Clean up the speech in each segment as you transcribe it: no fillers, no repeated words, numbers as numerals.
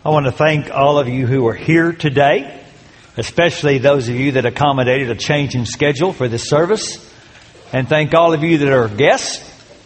I want to thank all of you who are here today, especially those of you that accommodated a change in schedule for this service. And thank all of you that are guests.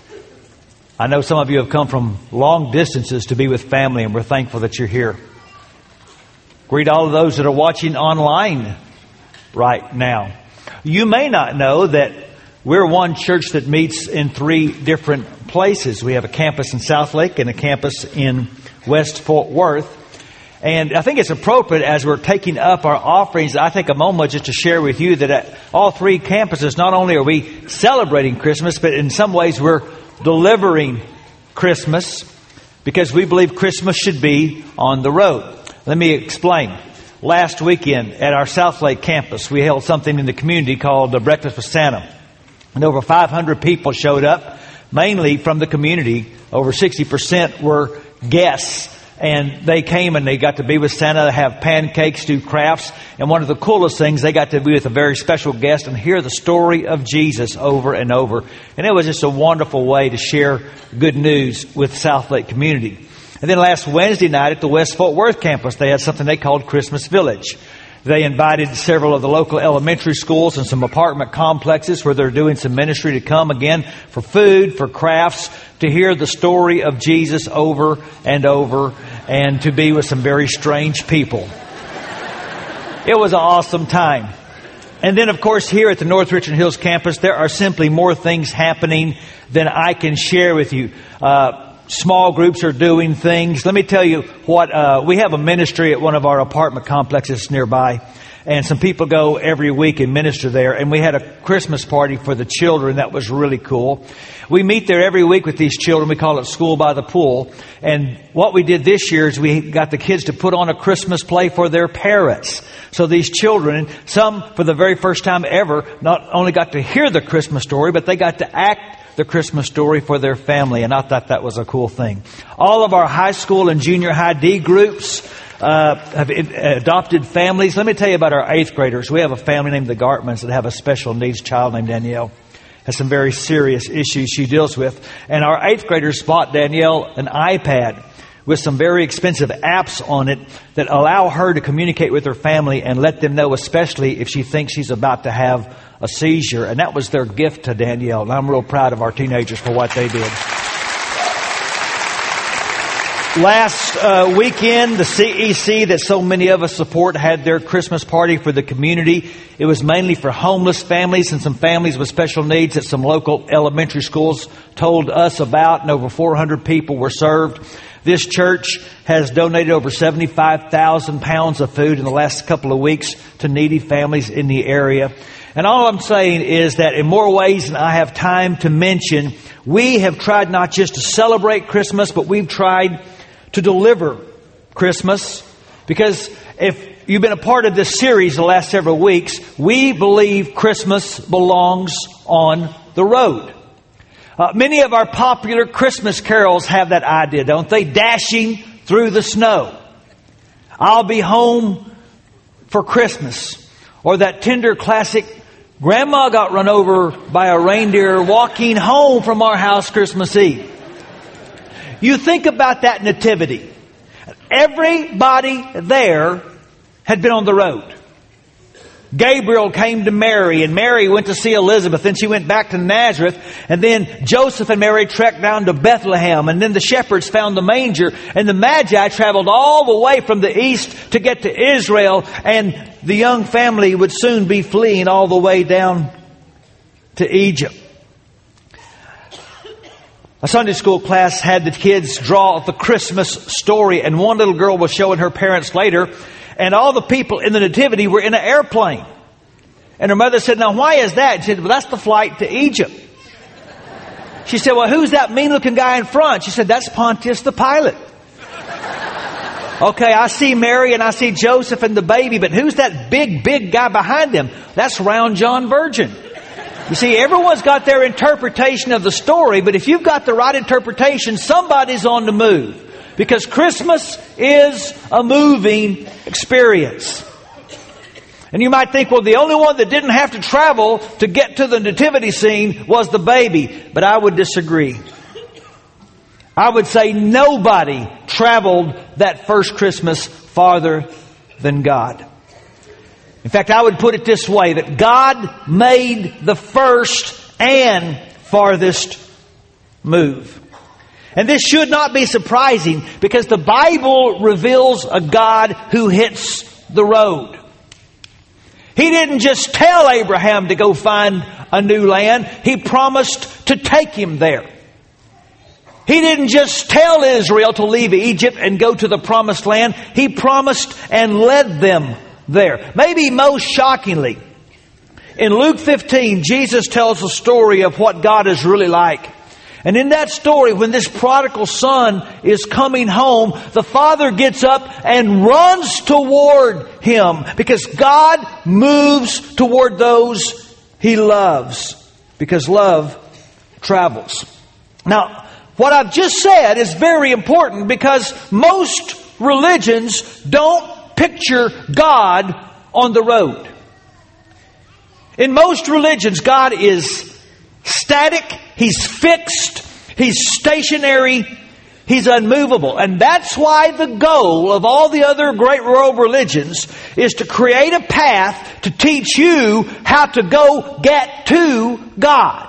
I know some of you have come from long distances to be with family, and we're thankful that you're here. Greet all of those that are watching online right now. You may not know that we're one church that meets in 3 different places. We have a campus in Southlake and a campus in West Fort Worth. And I think it's appropriate as we're taking up our offerings, I take a moment just to share with you that at all 3 campuses, not only are we celebrating Christmas, but in some ways we're delivering Christmas because we believe Christmas should be on the road. Let me explain. Last weekend at our Southlake campus, we held something in the community called the Breakfast with Santa. And over 500 people showed up, mainly from the community. Over 60% were guests. And they came and they got to be with Santa, have pancakes, do crafts. And one of the coolest things, they got to be with a very special guest and hear the story of Jesus over and over. And it was just a wonderful way to share good news with Southlake community. And then last Wednesday night at the West Fort Worth campus, they had something they called Christmas Village. They invited several of the local elementary schools and some apartment complexes where they're doing some ministry to come again for food, for crafts, to hear the story of Jesus over and over, and to be with some very strange people. It was an awesome time. And then, of course, here at the North Richland Hills campus, there are simply more things happening than I can share with you. Small groups are doing things. Let me tell you what, we have a ministry at one of our apartment complexes nearby. And some people go every week and minister there. And we had a Christmas party for the children. That was really cool. We meet there every week with these children. We call it School by the Pool. And what we did this year is we got the kids to put on a Christmas play for their parents. So these children, some for the very first time ever, not only got to hear the Christmas story, but they got to act the Christmas story for their family. And I thought that was a cool thing. All of our high school and junior high D groups have adopted families. Let me tell you about our 8th graders. We have a family named the Gartmans that have a special needs child named Danielle. Has some very serious issues she deals with. And our 8th graders bought Danielle an iPad with some very expensive apps on it that allow her to communicate with her family and let them know, especially if she thinks she's about to have a seizure. And that was their gift to Danielle. And I'm real proud of our teenagers for what they did. Last weekend, the CEC that so many of us support had their Christmas party for the community. It was mainly for homeless families and some families with special needs that some local elementary schools told us about, and over 400 people were served. This church has donated over 75,000 pounds of food in the last couple of weeks to needy families in the area. And all I'm saying is that in more ways than I have time to mention, we have tried not just to celebrate Christmas, but we've tried to deliver Christmas. Because if you've been a part of this series the last several weeks, we believe Christmas belongs on the road. Many of our popular Christmas carols have that idea, don't they? Dashing through the snow. I'll be home for Christmas. Or that tender classic, Grandma got run over by a reindeer walking home from our house Christmas Eve. You think about that nativity. Everybody there had been on the road. Gabriel came to Mary, and Mary went to see Elizabeth. Then she went back to Nazareth. And then Joseph and Mary trekked down to Bethlehem. And then the shepherds found the manger. And the Magi traveled all the way from the east to get to Israel. And the young family would soon be fleeing all the way down to Egypt. A Sunday school class had the kids draw the Christmas story. And one little girl was showing her parents later. And all the people in the nativity were in an airplane. And her mother said, "Now, why is that?" She said, "Well, that's the flight to Egypt." She said, "Well, who's that mean-looking guy in front?" She said, "That's Pontius the Pilate." "Okay, I see Mary and I see Joseph and the baby, but who's that big guy behind them?" "That's Round John Virgin." You see, everyone's got their interpretation of the story, but if you've got the right interpretation, somebody's on the move. Because Christmas is a moving experience. And you might think, well, the only one that didn't have to travel to get to the nativity scene was the baby. But I would disagree. I would say nobody traveled that first Christmas farther than God. In fact, I would put it this way, that God made the first and farthest move. And this should not be surprising, because the Bible reveals a God who hits the road. He didn't just tell Abraham to go find a new land. He promised to take him there. He didn't just tell Israel to leave Egypt and go to the promised land. He promised and led them there. Maybe most shockingly, in Luke 15, Jesus tells a story of what God is really like. And in that story, when this prodigal son is coming home, the father gets up and runs toward him, because God moves toward those He loves, because love travels. Now, what I've just said is very important, because most religions don't picture God on the road. In most religions, God is static, He's fixed, He's stationary, He's unmovable. And that's why the goal of all the other great world religions is to create a path to teach you how to go get to God.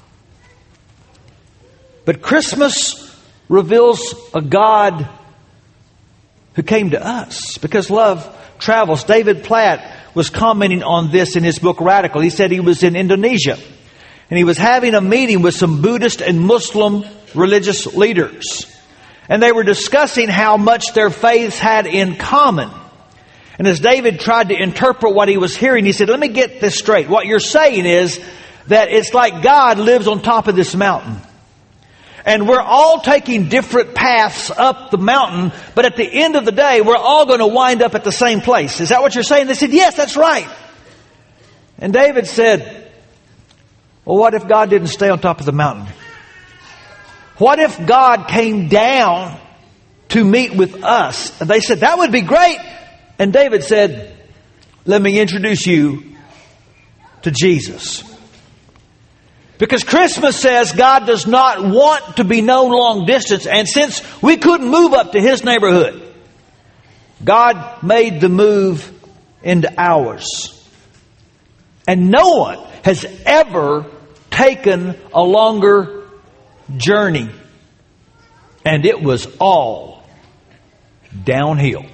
But Christmas reveals a God who came to us, because love travels. David Platt was commenting on this in his book Radical. He said he was in Indonesia, and he was having a meeting with some Buddhist and Muslim religious leaders. And they were discussing how much their faiths had in common. And as David tried to interpret what he was hearing, he said, let me get this straight. What you're saying is that it's like God lives on top of this mountain. And we're all taking different paths up the mountain, but at the end of the day, we're all going to wind up at the same place. Is that what you're saying? They said, yes, that's right. And David said, well, what if God didn't stay on top of the mountain? What if God came down to meet with us? And they said, that would be great. And David said, let me introduce you to Jesus. Because Christmas says God does not want to be known long distance. And since we couldn't move up to His neighborhood, God made the move into ours. And no one has ever taken a longer journey. And it was all downhill.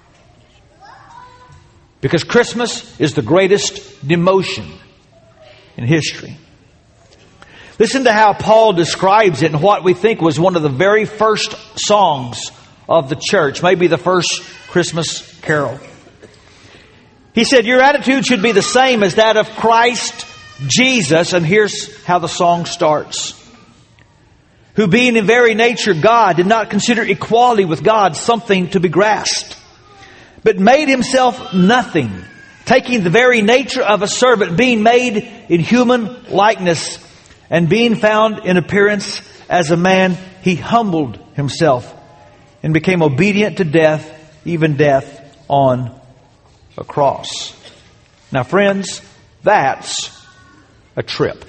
Because Christmas is the greatest demotion in history. Listen to how Paul describes it in what we think was one of the very first songs of the church, maybe the first Christmas carol. He said, your attitude should be the same as that of Christ Jesus. And here's how the song starts. Who being in very nature God, did not consider equality with God something to be grasped, but made Himself nothing, taking the very nature of a servant, being made in human likeness, and being found in appearance as a man, He humbled Himself and became obedient to death, even death on a cross. Now, friends, that's a trip.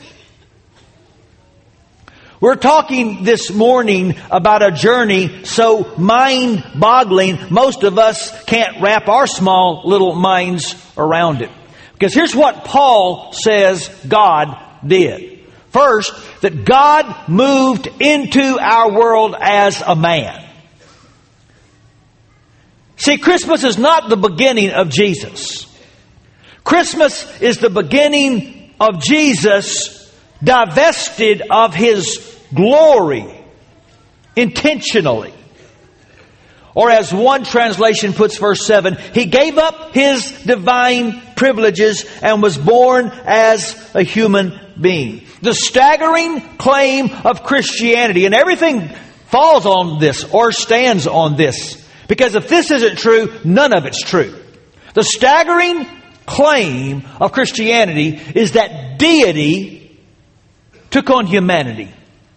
We're talking this morning about a journey so mind-boggling, most of us can't wrap our small little minds around it. Because here's what Paul says God did. First, that God moved into our world as a man. See, Christmas is not the beginning of Jesus. Christmas is the beginning of Jesus divested of His glory intentionally. Or as one translation puts verse 7, He gave up His divine privileges and was born as a human being. The staggering claim of Christianity, and everything falls on this or stands on this, because if this isn't true, none of it's true. The staggering claim of Christianity is that deity took on humanity.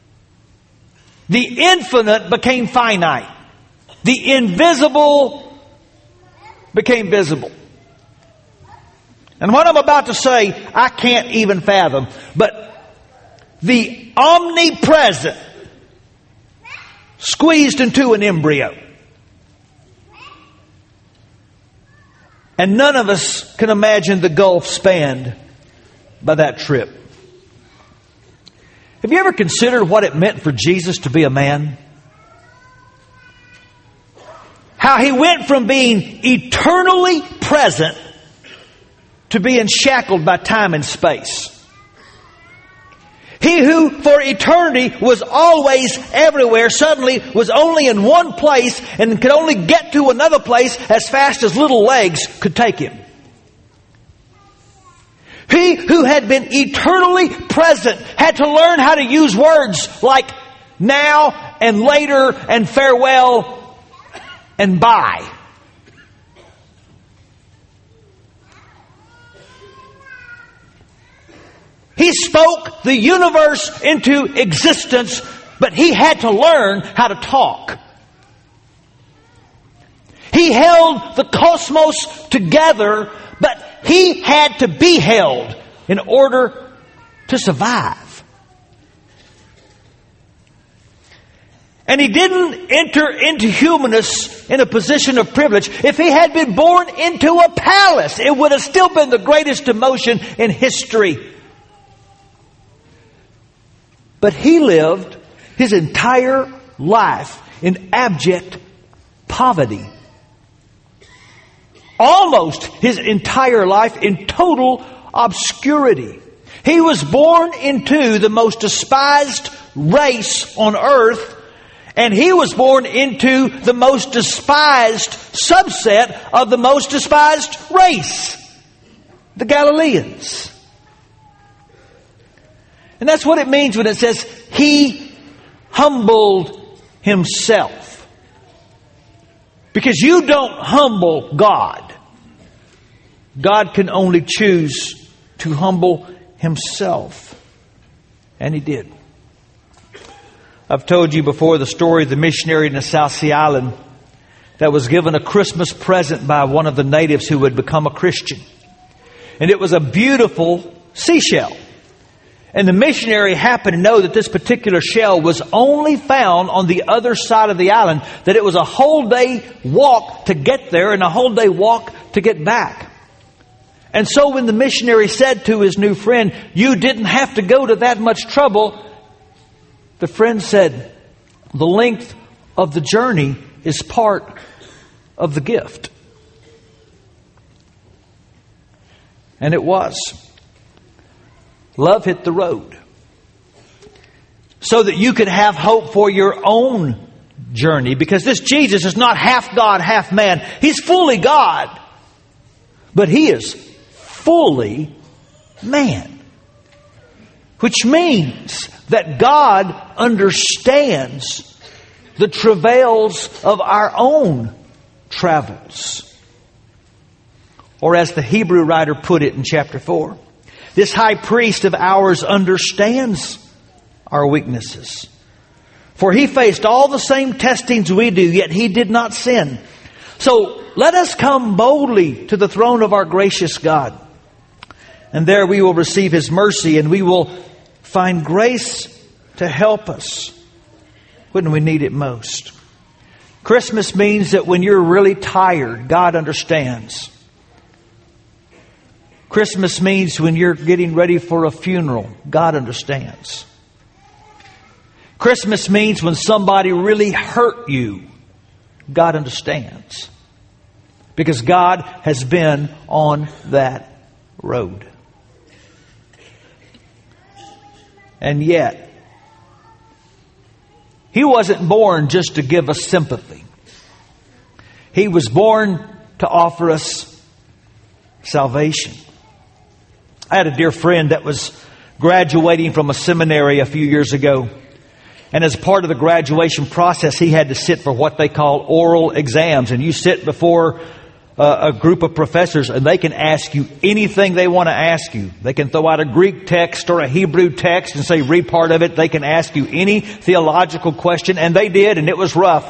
The infinite became finite. The invisible became visible. And what I'm about to say, I can't even fathom. But the omnipresent squeezed into an embryo. And none of us can imagine the gulf spanned by that trip. Have you ever considered what it meant for Jesus to be a man? How He went from being eternally present to being shackled by time and space. He who for eternity was always everywhere suddenly was only in one place and could only get to another place as fast as little legs could take him. He who had been eternally present had to learn how to use words like now and later and farewell and bye. He spoke the universe into existence, but He had to learn how to talk. He held the cosmos together, but He had to be held in order to survive. And He didn't enter into humanness in a position of privilege. If He had been born into a palace, it would have still been the greatest demotion in history. But He lived His entire life in abject poverty. Almost His entire life in total obscurity. He was born into the most despised race on earth, and He was born into the most despised subset of the most despised race, the Galileans. And that's what it means when it says He humbled Himself. Because you don't humble God. God can only choose to humble Himself. And He did. I've told you before the story of the missionary in the South Sea Island that was given a Christmas present by one of the natives who had become a Christian. And it was a beautiful seashell. And the missionary happened to know that this particular shell was only found on the other side of the island, that it was a whole day walk to get there and a whole day walk to get back. And so when the missionary said to his new friend, "You didn't have to go to that much trouble," the friend said, "The length of the journey is part of the gift." And it was. Love hit the road so that you could have hope for your own journey. Because this Jesus is not half God, half man. He's fully God, but He is fully man. Which means that God understands the travails of our own travels. Or as the Hebrew writer put it in chapter 4, this high priest of ours understands our weaknesses. For He faced all the same testings we do, yet He did not sin. So let us come boldly to the throne of our gracious God. And there we will receive His mercy, and we will find grace to help us when we need it most. Christmas means that when you're really tired, God understands. Christmas means when you're getting ready for a funeral, God understands. Christmas means when somebody really hurt you, God understands. Because God has been on that road. And yet, He wasn't born just to give us sympathy. He was born to offer us salvation. I had a dear friend that was graduating from a seminary a few years ago. And as part of the graduation process, he had to sit for what they call oral exams. And you sit before a group of professors and they can ask you anything they want to ask you. They can throw out a Greek text or a Hebrew text and say, read part of it. They can ask you any theological question. And they did, and it was rough.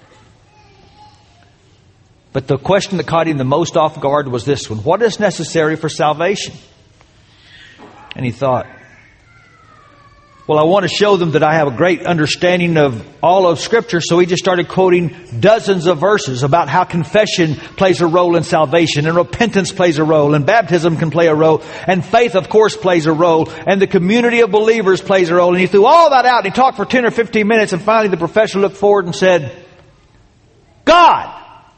But the question that caught him the most off guard was this one. What is necessary for salvation? And he thought, Well, I want to show them that I have a great understanding of all of Scripture, so he just started quoting dozens of verses about how confession plays a role in salvation, and repentance plays a role, and baptism can play a role, and faith, of course, plays a role, and the community of believers plays a role. And he threw all that out, and he talked for 10 or 15 minutes, and finally the professor looked forward and said, God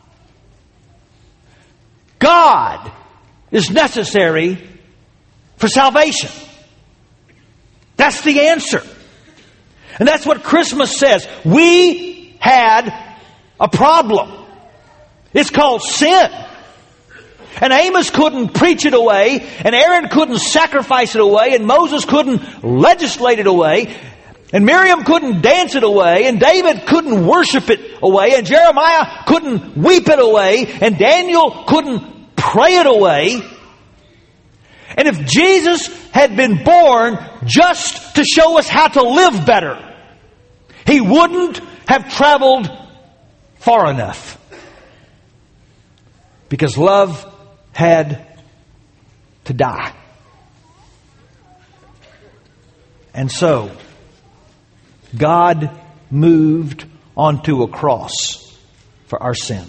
is necessary for salvation. That's the answer. And that's what Christmas says. We had a problem. It's called sin. And Amos couldn't preach it away, and Aaron couldn't sacrifice it away, and Moses couldn't legislate it away, and Miriam couldn't dance it away, and David couldn't worship it away, and Jeremiah couldn't weep it away, and Daniel couldn't pray it away. And if Jesus had been born just to show us how to live better, He wouldn't have traveled far enough. Because love had to die. And so, God moved onto a cross for our sin.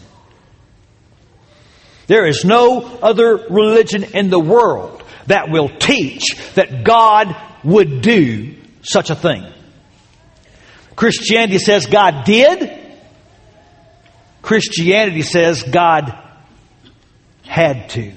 There is no other religion in the world that will teach that God would do such a thing. Christianity says God did. Christianity says God had to.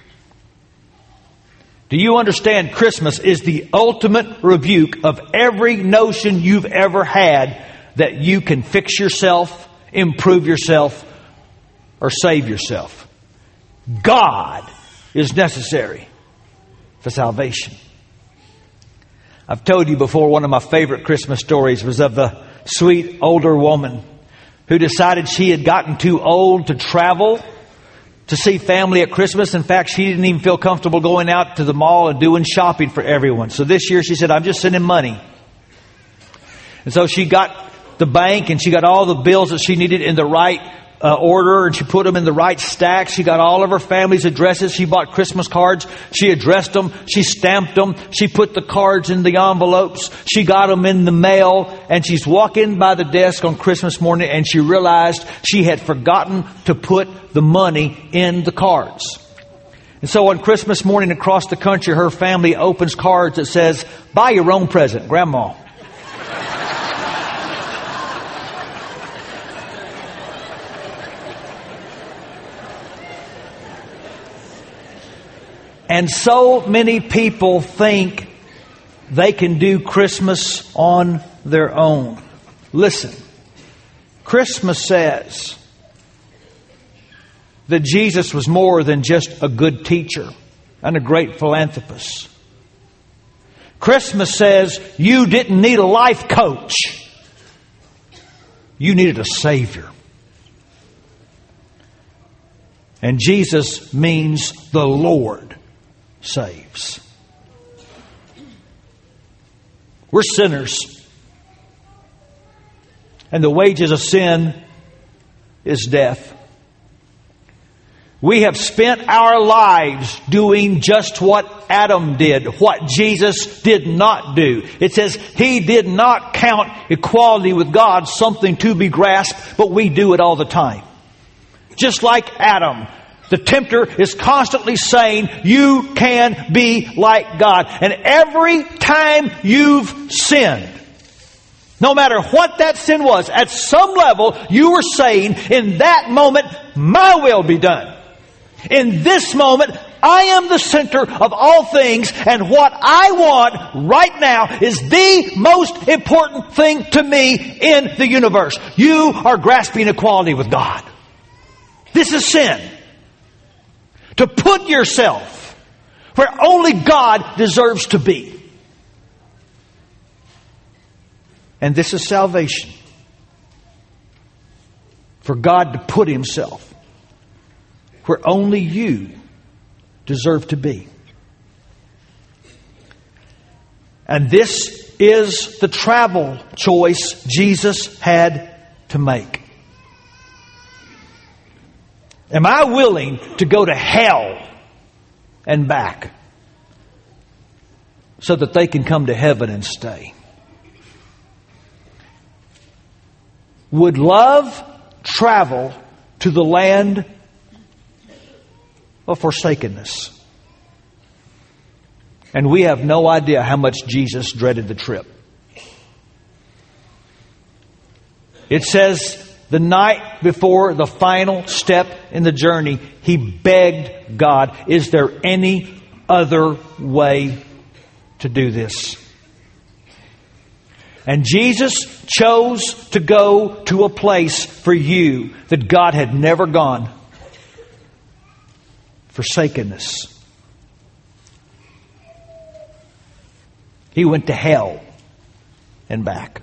Do you understand? Christmas is the ultimate rebuke of every notion you've ever had that you can fix yourself, improve yourself, or save yourself. God is necessary for salvation. I've told you before, one of my favorite Christmas stories was of the sweet older woman who decided she had gotten too old to travel to see family at Christmas. In fact, she didn't even feel comfortable going out to the mall and doing shopping for everyone. So this year she said, I'm just sending money. And so she got the bank and she got all the bills that she needed in the right order, and she put them in the right stack. She got all of her family's addresses. She bought Christmas cards. She addressed them. She stamped them. She put the cards in the envelopes. She got them in the mail. And she's walking by the desk on Christmas morning, and she realized she had forgotten to put the money in the cards. And so on Christmas morning across the country, her family opens cards that says, buy your own present, Grandma. And so many people think they can do Christmas on their own. Listen, Christmas says that Jesus was more than just a good teacher and a great philanthropist. Christmas says you didn't need a life coach. You needed a Savior. And Jesus means the Lord saves. We're sinners. And the wages of sin is death. We have spent our lives doing just what Adam did, what Jesus did not do. It says He did not count equality with God something to be grasped, but we do it all the time. Just like Adam, the tempter is constantly saying, you can be like God. And every time you've sinned, no matter what that sin was, at some level you were saying, in that moment, my will be done. In this moment, I am the center of all things, and what I want right now is the most important thing to me in the universe. You are grasping equality with God. This is sin. To put yourself where only God deserves to be. And this is salvation. For God to put Himself where only you deserve to be. And this is the travel choice Jesus had to make. Am I willing to go to hell and back so that they can come to heaven and stay? would love travel to the land of forsakenness. And we have no idea how much Jesus dreaded the trip. It says the night before the final step in the journey, he begged God, is there any other way to do this? And Jesus chose to go to a place for you that God had never gone. Forsakenness. He went to hell and back.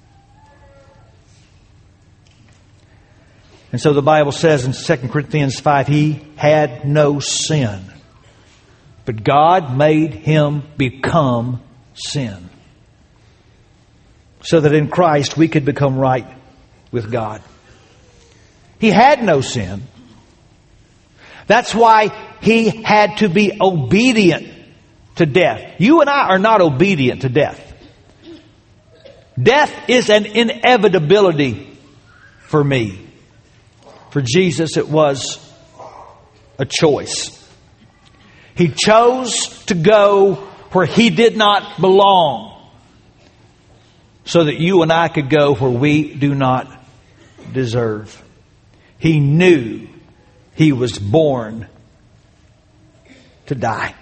And so the Bible says in 2 Corinthians 5, he had no sin. But God made him become sin, so that in Christ we could become right with God. He had no sin. That's why he had to be obedient to death. You and I are not obedient to death. Death is an inevitability for me. For Jesus, it was a choice. He chose to go where he did not belong, so that you and I could go where we do not deserve. He knew he was born to die.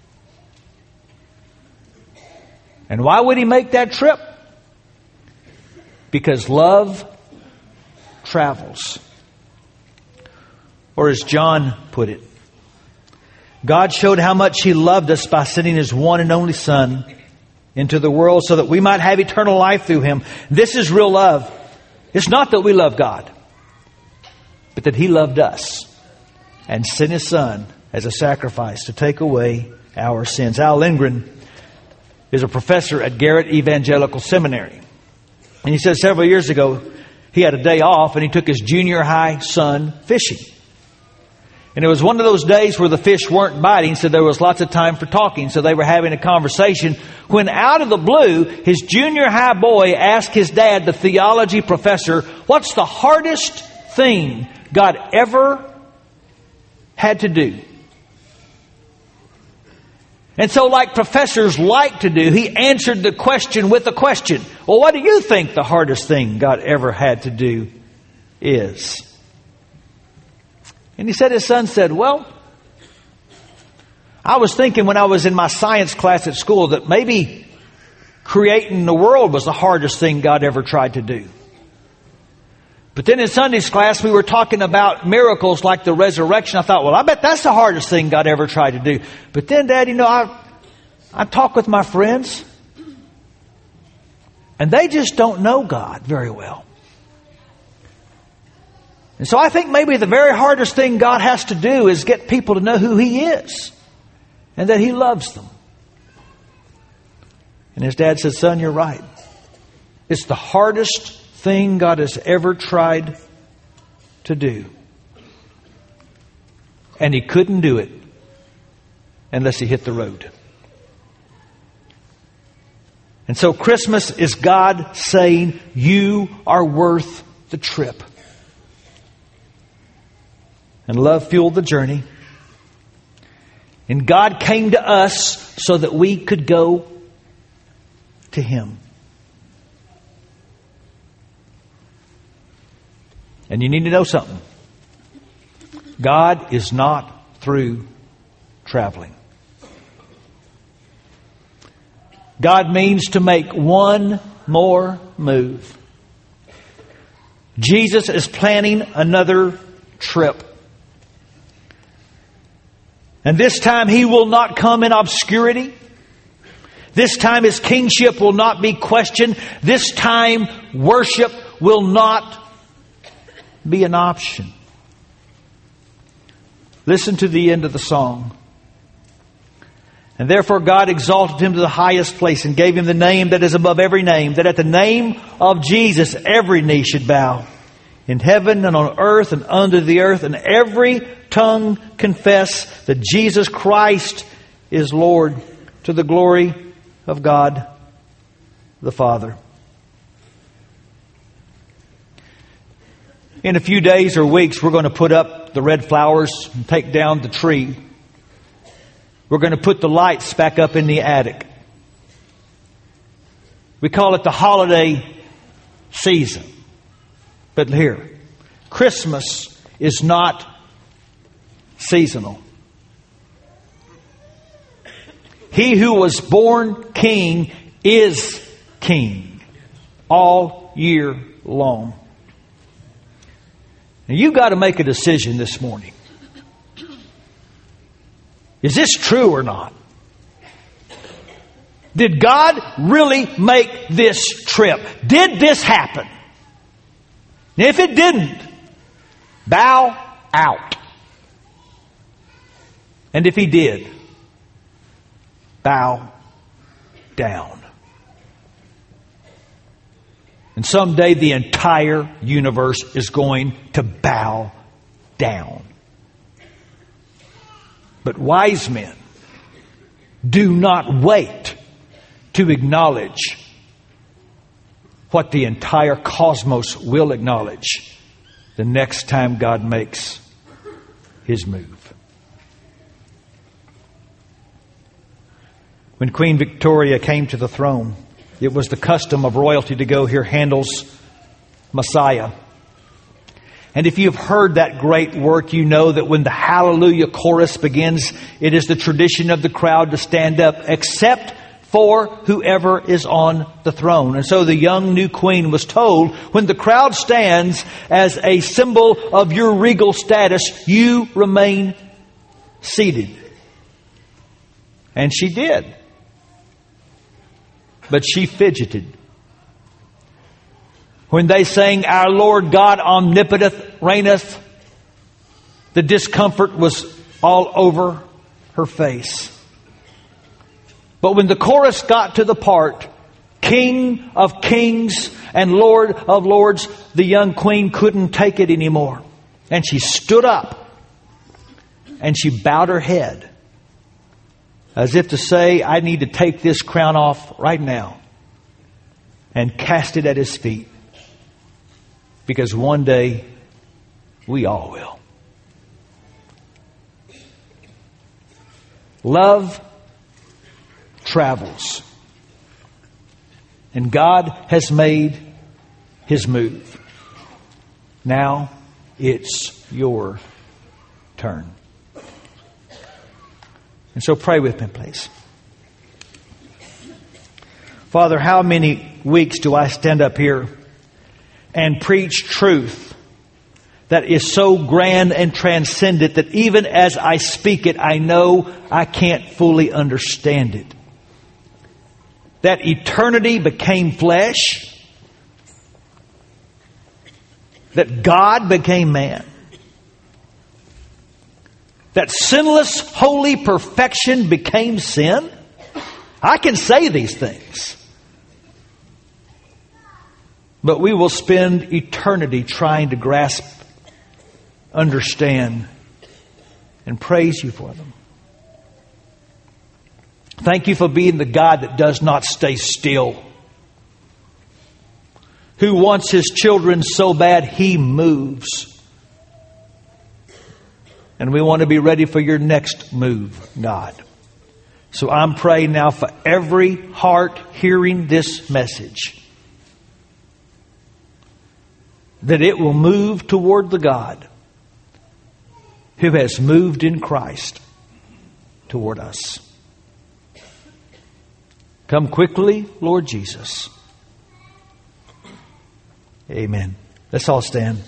And why would he make that trip? Because love travels. Or as John put it, God showed how much he loved us by sending his one and only Son into the world so that we might have eternal life through him. This is real love. It's not that we love God, but that he loved us and sent his Son as a sacrifice to take away our sins. Al Lindgren is a professor at Garrett Evangelical Seminary. And he said several years ago, he had a day off and he took his junior high son fishing. And it was one of those days where the fish weren't biting, so there was lots of time for talking. So they were having a conversation when out of the blue, his junior high boy asked his dad, the theology professor, what's the hardest thing God ever had to do? And so like professors like to do, he answered the question with a question. Well, what do you think the hardest thing God ever had to do is? And he said, his son said, well, I was thinking when I was in my science class at school that maybe creating the world was the hardest thing God ever tried to do. But then in Sunday's class, we were talking about miracles like the resurrection. I thought, well, I bet that's the hardest thing God ever tried to do. But then, Dad, I talk with my friends, and they just don't know God very well. And so I think maybe the very hardest thing God has to do is get people to know who he is and that he loves them. And his dad said, son, you're right. It's the hardest thing God has ever tried to do. And he couldn't do it unless he hit the road. And so Christmas is God saying, you are worth the trip. And love fueled the journey. And God came to us so that we could go to him. And you need to know something. God is not through traveling. God means to make one more move. Jesus is planning another trip. And this time he will not come in obscurity. This time his kingship will not be questioned. This time worship will not be an option. Listen to the end of the song. And therefore God exalted him to the highest place and gave him the name that is above every name, that at the name of Jesus every knee should bow, in heaven and on earth and under the earth, and every tongue confess that Jesus Christ is Lord, to the glory of God the Father. In a few days or weeks, we're going to put up the red flowers and take down the tree. We're going to put the lights back up in the attic. We call it the holiday season. But here, Christmas is not seasonal. He who was born king is king all year long. Now you've got to make a decision this morning. Is this true or not? Did God really make this trip? Did this happen? If it didn't, bow out. And if He did, bow down. And someday the entire universe is going to bow down. But wise men do not wait to acknowledge what the entire cosmos will acknowledge the next time God makes His move. When Queen Victoria came to the throne, it was the custom of royalty to go hear Handel's Messiah. And if you've heard that great work, you know that when the Hallelujah chorus begins, it is the tradition of the crowd to stand up, except for whoever is on the throne. And so the young new queen was told, when the crowd stands as a symbol of your regal status, you remain seated. And she did. But she fidgeted. When they sang, "Our Lord God omnipotent reigneth," the discomfort was all over her face. But when the chorus got to the part, "King of kings and Lord of lords," the young queen couldn't take it anymore. And she stood up and she bowed her head, as if to say, "I need to take this crown off right now," and cast it at His feet. Because one day, we all will. Love travels. And God has made His move. Now, it's your turn. And so pray with me, please. Father, how many weeks do I stand up here and preach truth that is so grand and transcendent that even as I speak it, I know I can't fully understand it? That eternity became flesh. That God became man. That sinless, holy perfection became sin. I can say these things. But we will spend eternity trying to grasp, understand, and praise You for them. Thank You for being the God that does not stay still. Who wants His children so bad He moves. And we want to be ready for Your next move, God. So I'm praying now for every heart hearing this message, that it will move toward the God who has moved in Christ toward us. Come quickly, Lord Jesus. Amen. Let's all stand.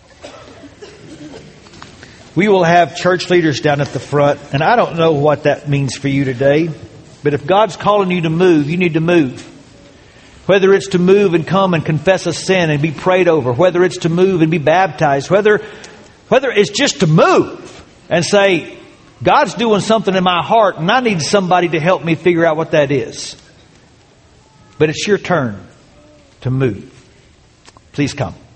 We will have church leaders down at the front, and I don't know what that means for you today, but if God's calling you to move, you need to move. Whether it's to move and come and confess a sin and be prayed over, whether it's to move and be baptized, whether it's just to move and say, God's doing something in my heart and I need somebody to help me figure out what that is. But it's your turn to move. Please come.